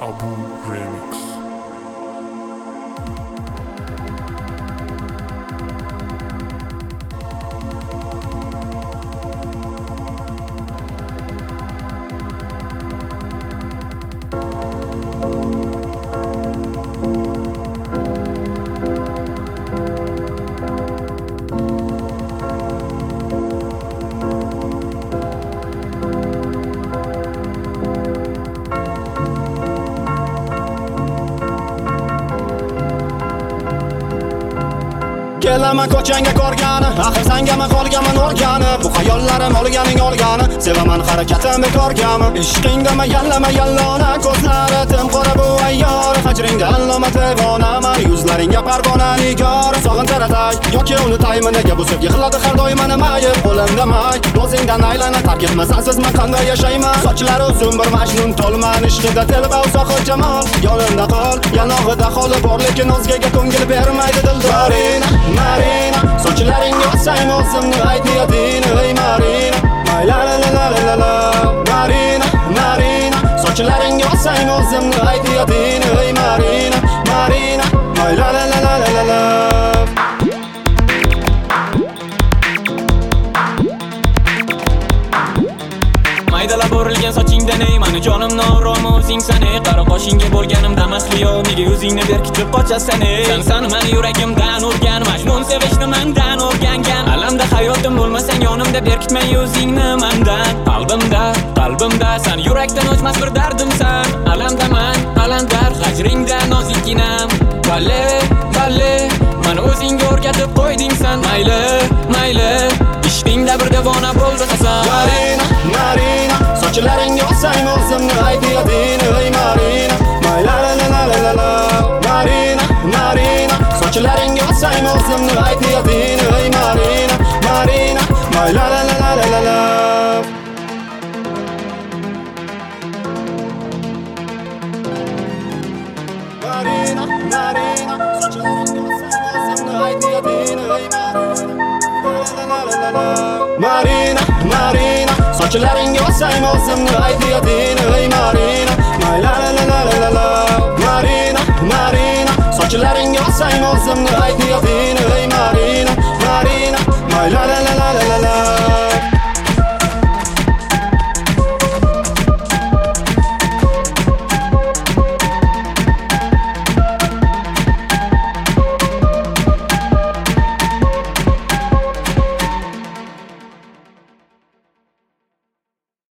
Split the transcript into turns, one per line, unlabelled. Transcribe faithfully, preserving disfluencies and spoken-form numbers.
Abu Remix.
Kelaman ko'changga ko'rgani, axir sangami qolganman o'rgani. Bu xayollarim olganing olgani, sevaman harakatim bekorgami. Ishqingdama yallama yallona, ko'zlari tim qora bu ayyor. Hajringda alloma devonaman, yuzlaringga parvona nigor. Sog'intiratay yoki unutayman, nega bu sevgi qiladi har doim meni mayib. Qo'limda may, o'zingdan aylana, tark etmasan siz men qanday yashayman. Sochlari uzun bir majnun tolman, ishqida telba uzoq jamol. Yonimda qol, yanog'ida holi bor, lekin o'zgaga ko'ngil bermaydi dildoring. Marina, sochlaringga osang o'zimni ayt niyating, ey Marina. La la la la la la. Marina, Marina, sochlaringga osang o'zimni ayt niyating, ey Marina. Marina, la la la la la la.
Maydalab o'rilgan sochingdan ey mani jonimni oromi o'zingsan ey. Qaro qoshingga bo'lganimda masliyo, nega o'zingni berkitib qochasan ey. Sensan meni yuragimdan urgan, majnun sevishni mendan o'rgangan. Alamda hayotim bo'lmasang yonimda, berkitmay o'zingni mendan. Qalbimda, qalbimda sen yurakdan o'chmas bir dardimsan. Alamdaman, alamdar hajringda nozikginam. Balle, balle, meni o'zingga o'rgatib qo'yding sen. Mayli, mayli, ishqingda bir devona bo'ldi hasan.
Marina, Marina, sochlaringga osang o'zimni ayt niyating, ey Marina. La la la la la la. Marina, Marina, sochlaringga osang o'zimni ayt niyating, ey Marina. Marina, la la la la la la. Marina, Marina, sochlaringga osang o'zimni ayt niyating, ey Marina. Marina, Marina, sochlaringga osang o'zimni ayt niyating.